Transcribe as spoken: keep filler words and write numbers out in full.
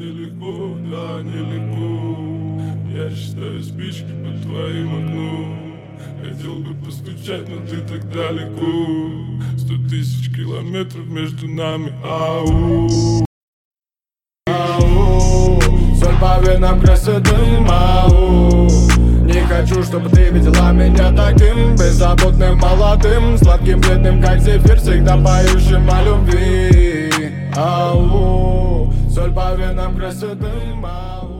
нелегко, да, нелегко. Я считаю спички под твоим окном. Хотел бы постучать, но ты так далеко. Сто тысяч километров между нами. Ау, ау, соль по венам красит дым. Ау, не хочу, чтобы ты видела меня таким беззаботным, молодым, сладким, бедным, как зефир, всегда поющим о любви. Ау, соль по венам красит дым. Ау.